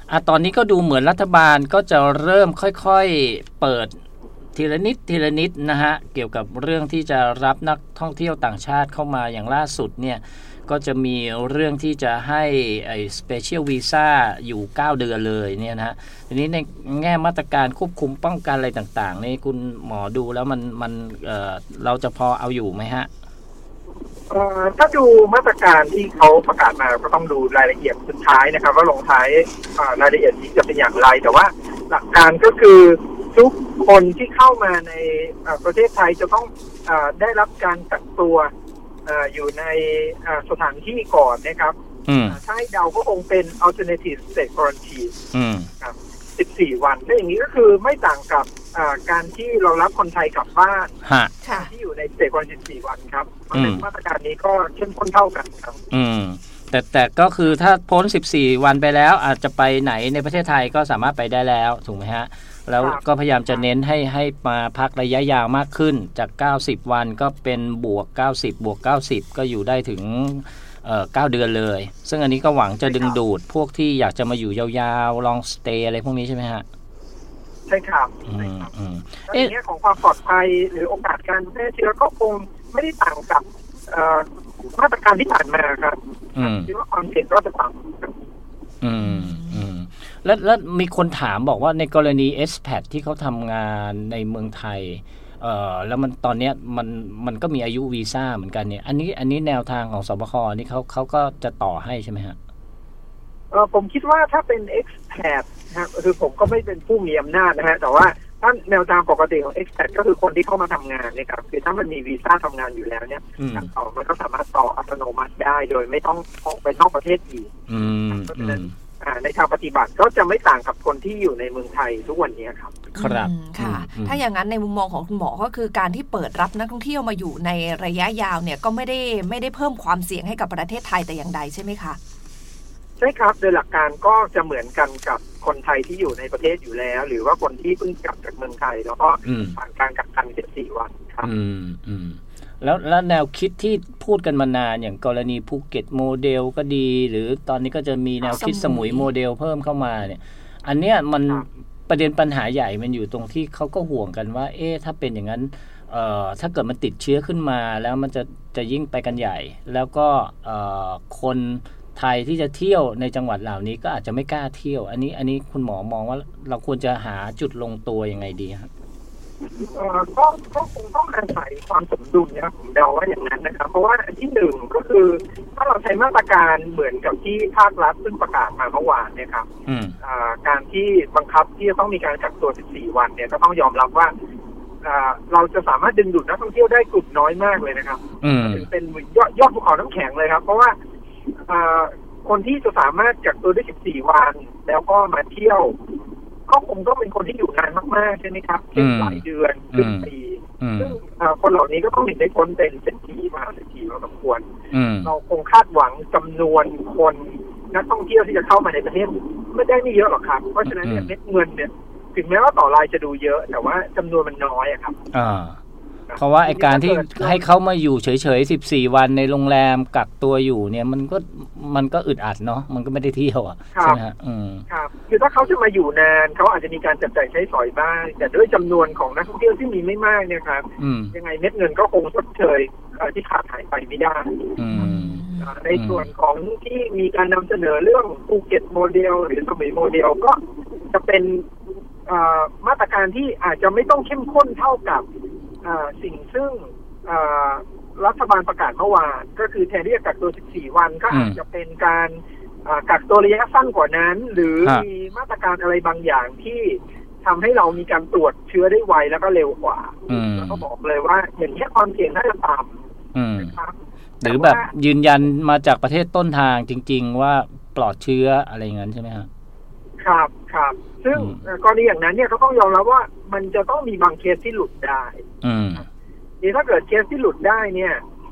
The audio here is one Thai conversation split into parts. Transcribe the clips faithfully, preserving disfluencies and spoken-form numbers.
อ่ะตอนนี้ก็ดูเหมือนรัฐบาลก็จะเริ่มค่อยๆเปิดทีละนิดทีละนิดนะฮะเกี่ยวกับเรื่องที่จะรับนักท่องเที่ยวต่างชาติเข้ามาอย่างล่าสุดเนี่ยก็จะมีเรื่องที่จะให้ไอ้ Special Visa อยู่เก้าเดือนเลยเนี่ยนะฮะทีนี้ในแง่มาตรการควบคุมป้องกันอะไรต่างๆนี่คุณหมอดูแล้วมันมันเอ่อเราจะพอเอาอยู่ไหมฮะเอ่อถ้าดูมาตรการที่เขาประกาศมาก็ต้องดูรายละเอียดสุดท้ายนะครับว่าลงท้ายรายละเอียดนี้จะเป็นอย่างไรแต่ว่าหลักการก็คือทุกคนที่เข้ามาในประเทศไทยจะต้องได้รับการกักตัวอยู่ในสถานที่ก่อนนะครับถ้าให้เดาก็คงเป็น alternative state quarantine ครับสิบสี่วันถ้าอย่างนี้ก็คือไม่ต่างกับการที่เรารับคนไทยกลับบ้านที่อยู่ใน state quarantine สิบสี่วันครับเพราะฉะนั้นมาตรการนี้ก็เข้มข้นเท่ากันครับอืมแต่แต่ก็คือถ้าพ้นสิบสี่วันไปแล้วอาจจะไปไหนในประเทศไทยก็สามารถไปได้แล้วถูกไหมฮะแล้วก็พยายามจะเน้นให้ให้มาพักระยะยาวมากขึ้นจากเก้าสิบวันก็เป็นบวกเก้าสิบบวกเก้าสิบก็อยู่ได้ถึงเอ่อเก้าเดือนเลยซึ่งอันนี้ก็หวังจะดึงดูดพวกที่อยากจะมาอยู่ยาวๆลองสเตย์อะไรพวกนี้ใช่ไหมฮะใช่ครับใช่ครับในแง่ของความปลอดภัยหรือโอกาสการแพร่เชื้อก็คงไม่ได้ต่างกับมาตรการที่ผ่านมาครับคิดว่าความเสี่ยงก็จะต่ำอืมอืมแล้วแล้วมีคนถามบอกว่าในกรณี expat ที่เขาทำงานในเมืองไทยเอ่อแล้วมันตอนเนี้ยมันมันก็มีอายุวีซ่าเหมือนกันเนี่ยอันนี้อันนี้แนวทางของสบคนี่เขาเขาก็จะต่อให้ใช่ไหมฮะเออผมคิดว่าถ้าเป็น expat นะครับคือผมก็ไม่เป็นผู้มีอำนาจนะฮะแต่ว่าถ้าแนวทางปกติของ expat ก็คือคนที่เข้ามาทำงานเนี่ยครับคือถ้ามันมีวีซ่าทำงานอยู่แล้วเนี่ยการต่อมันก็สามารถต่ออัตโนมัติได้โดยไม่ต้องออกไปนอกประเทศอีกเพราะฉะนั้นในทางปฏิบัติก็จะไม่ต่างกับคนที่อยู่ในเมืองไทยทุกวันนี้ครับครับค่ะถ้าอย่างนั้นในมุมมองของคุณหมอก็คือการที่เปิดรับนักท่องเที่ยวมาอยู่ในระยะยาวเนี่ยก็ไม่ได้ไม่ได้เพิ่มความเสี่ยงให้กับประเทศไทยแต่อย่างใดใช่ไหมคะใช่ครับโดยหลักการก็จะเหมือนกันกับคนไทยที่อยู่ในประเทศอยู่แล้วหรือว่าคนที่เพิ่งกลับจากเมืองไทยแล้วก็ผ่านการกักกันสิบสี่วันครับอืมอืมแล้วแล้วแนวคิดที่พูดกันมานานอย่างกรณีภูเก็ตโมเดลก็ดีหรือตอนนี้ก็จะมีแนวคิดสมุยโมเดลเพิ่มเข้ามาเนี่ยอันเนี้ยมันประเด็นปัญหาใหญ่มันอยู่ตรงที่เขาก็ห่วงกันว่าเอ๊ะถ้าเป็นอย่างนั้นเอ่อถ้าเกิดมันติดเชื้อขึ้นมาแล้วมันจะจะยิ่งไปกันใหญ่แล้วก็เอ่อคนไทยที่จะเที่ยวในจังหวัดเหล่านี้ก็อาจจะไม่กล้าเที่ยวอันนี้อันนี้คุณหมอมองว่าเราควรจะหาจุดลงตัวยังไงดีครับเอ่อก็ก็คงต้องอาศัยความสมดุลนะครับผมเดาว่าอย่างนั้นนะครับเพราะว่าที่หนึ่งก็คือถ้าเราใช้มาตรการเหมือนกับที่ภาครัฐซึ่งประกาศมาเมื่อวานเนี่ยครับการที่บังคับที่จะต้องมีการกักตัวสิบสี่วันเนี่ยก็ต้องยอมรับว่าเราจะสามารถดึงดูดนักท่องเที่ยวได้กลุ่มน้อยมากเลยนะครับถึงเป็นยอดยอดภูเขาน้ำแข็งเลยครับเพราะว่าคนที่จะสามารถกักตัวได้สิบสี่วันแล้วก็มาเที่ยวก็คงต้องเป็นคนที่อยู่นานมากๆใช่ไหมครับเช่นหลายเดือนครึ่งปีซึ่งคนเหล่านี้ก็ต้องเห็นได้พ้นเป็นเศรษฐีมาเศรษฐีเราสมควรเราคงคาดหวังจำนวนคนนักท่องเที่ยวที่จะเข้ามาในประเทศไม่ได้ไม่เยอะหรอกครับเพราะฉะนั้นเนี่ยเม็ดเงินเนี่ยถึงแม้ว่าต่อรายจะดูเยอะแต่ว่าจำนวนมันน้อยอะครับเพราะว่าไอ้การที่ให้เขามาอยู่เฉยๆสิบสี่วันในโรงแรมกักตัวอยู่เนี่ยมันก็มันก็อึดอัดเนาะมันก็ไม่ได้เที่ยวอ่ะใช่ไหมฮะอืมครับคือถ้าเขาจะมาอยู่นานเขาอาจจะมีการจับจ่ายใช้สอยบ้างแต่ด้วยจำนวนของนักท่องเที่ยวที่มีไม่มากเนี่ยครับยังไงเม็ดเงินก็คงชดเชยที่ขาดหายไปไม่ได้ในส่วนของที่มีการนำเสนอเรื่องภูเก็ตโมเดลหรือสมุยโมเดลก็จะเป็นมาตรการที่อาจจะไม่ต้องเข้มข้นเท่ากับสิ่งซึ่งรัฐบาลประกาศเมื่อวานก็คือแทนที่จะกักตัวสิบสี่วันก็อาจจะเป็นการกักตัวระยะสั้นกว่านั้นหรือมีมาตรการอะไรบางอย่างที่ทำให้เรามีการตรวจเชื้อได้ไวแล้วก็เร็วกว่าแล้วก็บอกเลยว่าอย่างนี้ความเสี่ยงน่าจะต่ำนะครับหรือแบบยืนยันมาจากประเทศต้นทางจริงๆว่าปลอดเชื้ออะไรอย่างนั้นใช่ไหมครับครับครับซึ่งกรณีอย่างนั้นเนี่ยเขาต้องยอมรับว่ามันจะต้องมีบางเคสที่หลุดได้นี่ถ้าเกิดเคสที่หลุดได้เนี่ย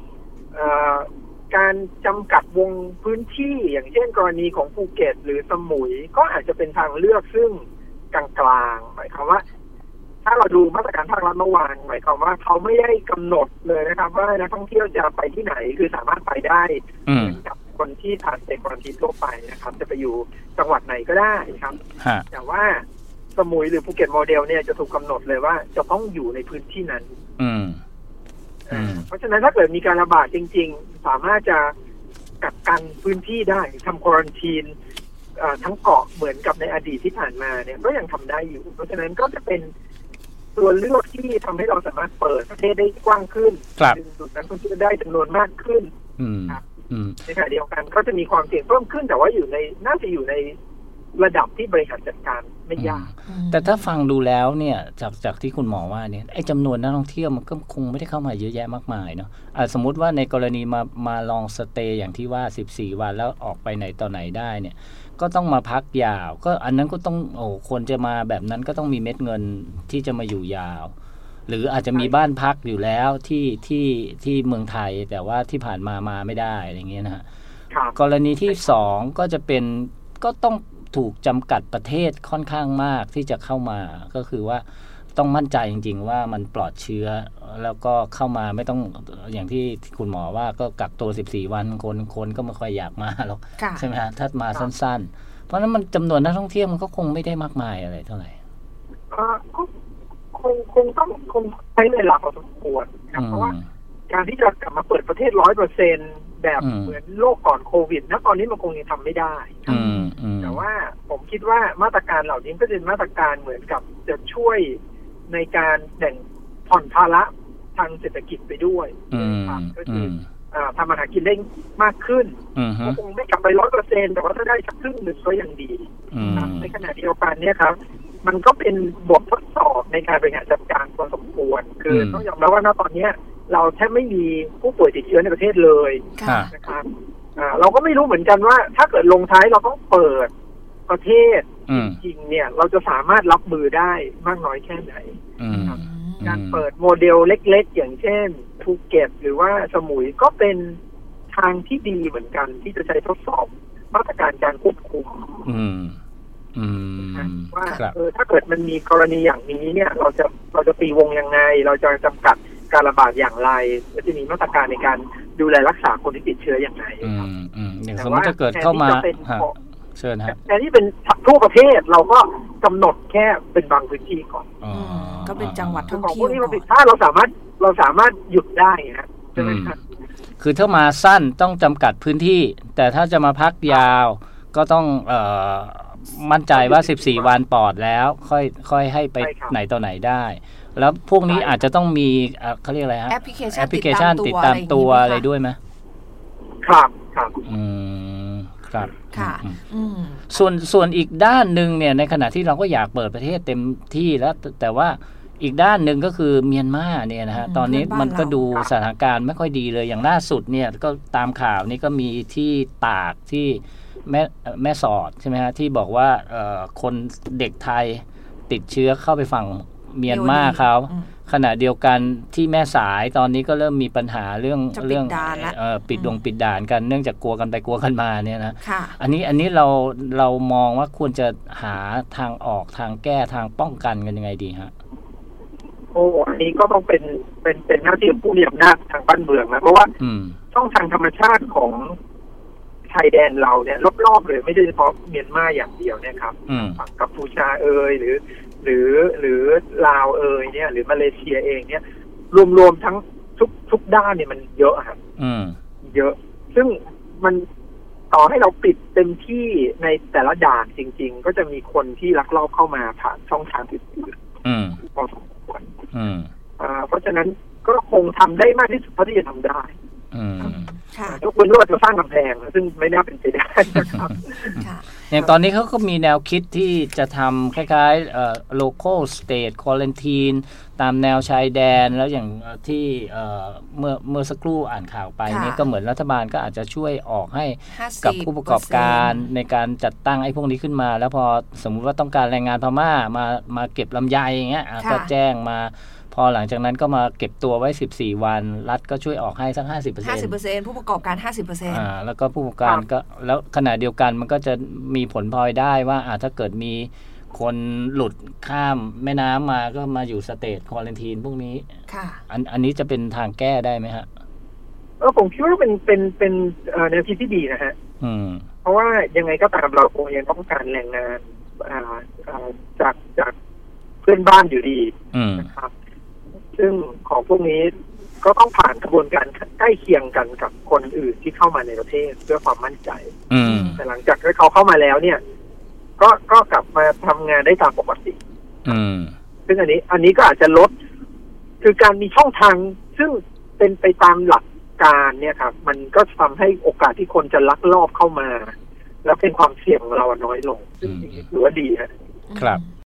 การจำกัดวงพื้นที่อย่างเช่นกรณีของภูเก็ตหรือสมุยก็อาจจะเป็นทางเลือกซึ่งกลางๆหมายความว่าถ้าเราดูมาตรการภาครัฐเมื่อวานหมายความว่าเขาไม่ได้กำหนดเลยนะครับว่านักท่องเที่ยวจะไปที่ไหนคือสามารถไปได้กับกคนที่ผ่านเซควอนทีทั่วไปนะครับจะไปอยู่จังหวัดไหนก็ได้ครับแต่ว่าสมุยหรือภูเก็ตโมเดลเนี่ยจะถูกกำหนดเลยว่าจะต้องอยู่ในพื้นที่นั้นอืมเพราะฉะนั้นถ้าเกิดมีการระบาดจริงๆสามารถจะกักกันพื้นที่ได้ทำควอรันทีนทั้งเกาะเหมือนกับในอดีตที่ผ่านมาเนี่ยก็ยังทำได้อยู่เพราะฉะนั้นก็จะเป็นตัวเลือกที่ทำให้เราสามารถเปิดประเทศได้กว้างขึ้นดึงดูดนักท่องเที่ยวได้จำนวนมากขึ้นในขณะเดียวกันก็จะมีความเสี่ยงเพิ่มขึ้นแต่ว่าอยู่ในน่าจะอยู่ในระดับที่บริหารจัดการไม่ยากแต่ถ้าฟังดูแล้วเนี่ยจากจากที่คุณหมอว่าเนี่ยไอ้จำนวนนักท่องเที่ยวมันก็คงไม่ได้เข้ามาเยอะแยะมากมายเนาะะสมมุติว่าในกรณีมามาลองสเตย์อย่างที่ว่าสิบสี่วันแล้วออกไปไหนต่อไหนได้เนี่ยก็ต้องมาพักยาวก็อันนั้นก็ต้องโอ้คนจะมาแบบนั้นก็ต้องมีเม็ดเงินที่จะมาอยู่ยาวหรืออาจจะมีบ้านพักอยู่แล้วที่ที่ที่เมืองไทยแต่ว่าที่ผ่านมามาไม่ได้อะไรเงี้ยนะฮะกรณีที่สองก็จะเป็นก็ต้องถูกจำกัดประเทศค่อนข้างมากที่จะเข้ามาก็คือว่าต้องมั่นใจจริงๆว่ามันปลอดเชื้อแล้วก็เข้ามาไม่ต้องอย่างที่คุณหมอว่าก็กักตัวสิบสี่วันคนคนก็ไม่ค่อยอยากมาหรอกใช่ไหมฮะถ้ามาสั้นๆเพราะนั้นมันจำนวนนักท่องเที่ยวมันก็คงไม่ได้มากมายอะไรเท่าไหร่คงคงต้องคงใช้เวลาพอสมควรครับเพราะว่าการที่จะกลับมาเปิดประเทศร้อยเปอร์เซ็นต์แบบเหมือนโลกก่อนโควิดนะตอนนี้มันคงยังทำไม่ได้แต่ว่าผมคิดว่ามาตรการเหล่านี้ก็เป็นมาตรการเหมือนกับจะช่วยในการแบ่งผ่อนภาระทางเศรษฐกิจไปด้วยก็คือทำอาหารกินได้มากขึ้นคงไม่กลับไปร้อยเปอร์เซ็นต์แต่ว่าถ้าได้สักครึ่งหนึ่งก็ยังดีในขณะเดียวกันเนี่ยครับมันก็เป็นบททดสอบในการบริหารจัดการพอสมควรคือต้องยอมรับว่าณตอนนี้เราแทบไม่มีผู้ป่วยติดเชื้อในประเทศเลยนะครับเราก็ไม่รู้เหมือนกันว่าถ้าเกิดลงท้ายเราต้องเปิดประเทศจริงๆเนี่ยเราจะสามารถรับมือได้มากน้อยแค่ไหนการเปิดโมเดลเล็กๆอย่างเช่นภูเก็ตหรือว่าสมุยก็เป็นทางที่ดีเหมือนกันที่จะใช้ทดสอบมาตรการการควบคุมว่าเออถ้าเกิดมันมีกรณีอย่างนี้เนี่ยเราจะเราจะตีวงยังไงเราจะจำกัดการระบาดอย่างไรและจะมีมาตรการในการดูแลรักษาคนที่ติดเชื้ออย่างไรอย่างสมมติถ้าเกิดเข้ามาเชิญครับแต่ที่เป็นทั่วประเทศเราก็กำหนดแค่เป็นบางพื้นที่ก่อนก็เป็นจังหวัดท่องเที่ยวถ้าเราสามารถเราสามารถหยุดได้นะใช่ไหมครับคือถ้ามาสั้นต้องจำกัดพื้นที่แต่ถ้าจะมาพักยาวก็ต้องเอ่อมั่นใจว่าสิบสี่วันปลอดแล้วค่อยค่อยให้ไปไหนต่อไหนได้แล้วพวกนี้อาจจะต้องมีเขาเรียกอะไรฮะแอปพลิเคชันแอปพลิเคชันติดตามตัวอะไรด้วยไหมครับครับอืมครับค่ะส่วนส่วนอีกด้านหนึ่งเนี่ยในขณะที่เราก็อยากเปิดประเทศเต็มที่แล้วแต่ว่าอีกด้านหนึ่งก็คือเมียนมาเนี่ยนะฮะตอนนี้มันก็ดูสถานการณ์ไม่ค่อยดีเลยอย่างล่าสุดเนี่ยก็ตามข่าวนี่ก็มีที่ตากที่แม่แม่สอดใช่ไหมฮะที่บอกว่าคนเด็กไทยติดเชื้อเข้าไปฝั่งเมียนมาเขาขณะเดียวกันที่แม่สายตอนนี้ก็เริ่มมีปัญหาเรื่องเรื่องปิดดงปิดด่านกันเนื่องจากกลัวกันไปกลัวกันมาเนี่ยนะอันนี้อันนี้เราเรามองว่าควรจะหาทางออกทางแก้ทางป้องกันกันยังไงดีฮะโอ้อันนี้ก็ต้องเป็นเป็นเป็นหน้าที่ผู้มีอำนาจทางบ้านเมืองนะเพราะว่าช่องทางธรรมชาติของชายแดนเราเนี่ยรอบๆเลยไม่ใช่เฉพาะเมียนมาอย่างเดียวนะครับฝั่งกัมพูชาเอยหรือหรือหรือลาวเอยเนี่ยหรือมาเลเซียเองเนี่ยรวมๆทั้งทุกทุกด้านเนี่ยมันเยอะครับเยอะซึ่งมันต่อให้เราปิดเต็มที่ในแต่ละด่านจริงๆก็จะมีคนที่ลักลอบเข้ามาผ่านช่องทางอื่นๆพอสมควรเพราะฉะนั้นก็คงทำได้มากที่สุดเท่าที่จะทำได้ทุกคนรู้ว่าจะสร้างกำแพงซึ่งไม่น่าเป็นไปได้นะครับอย่างตอนนี้เขาก็มีแนวคิดที่จะทำคล้ายๆเอ่อ local state quarantine ตามแนวชายแดนแล้วอย่างที่เอ่อเมื่อเมื่อสักครู่อ่านข่าวไปนี่ก็เหมือนรัฐบาลก็อาจจะช่วยออกให้กับผู้ประกอบการในการจัดตั้งไอ้พวกนี้ขึ้นมาแล้วพอสมมุติว่าต้องการแรงงานพม่ามามาเก็บลำไยอย่างเงี้ยก็แจ้งมาพอหลังจากนั้นก็มาเก็บตัวไว้สิบสี่วันรัฐก็ช่วยออกให้สัก ห้าสิบเปอร์เซ็นต์ห้าสิบเปอร์เซ็นต์ ผู้ประกอบการ ห้าสิบเปอร์เซ็นต์อ่าแล้วก็ผู้ประกอบการก็แล้วขณะเดียวกันมันก็จะมีผลพลอยได้ว่าอ่าถ้าเกิดมีคนหลุดข้ามแม่น้ำมาก็มาอยู่สเตทควอรันทีนพวกนี้ค่ะอันอันนี้จะเป็นทางแก้ได้ไหมฮะออผมคิดว่าเป็นเป็นเป็นแนวคิดที่ดีนะฮะเพราะว่ายังไงก็ตามเราคงยังต้องการแรงงานจากจากเพื่อนบ้านอยู่ดีนะครับซึ่งของพวกนี้ก็ต้องผ่านกระบวนการใกล้เคียงกันกับคนอื่นที่เข้ามาในประเทศเพื่อความมั่นใจแต่หลังจากที่เขาเข้ามาแล้วเนี่ยก็ก็กลับมาทำงานได้ตามปกติซึ่งอันนี้อันนี้ก็อาจจะลดคือการมีช่องทางซึ่งเป็นไปตามหลักการเนี่ยครับมันก็ทำให้โอกาสที่คนจะลักลอบเข้ามาแล้วเป็นความเสี่ยงของเราน้อยลงซึ่งถือว่าดีครับ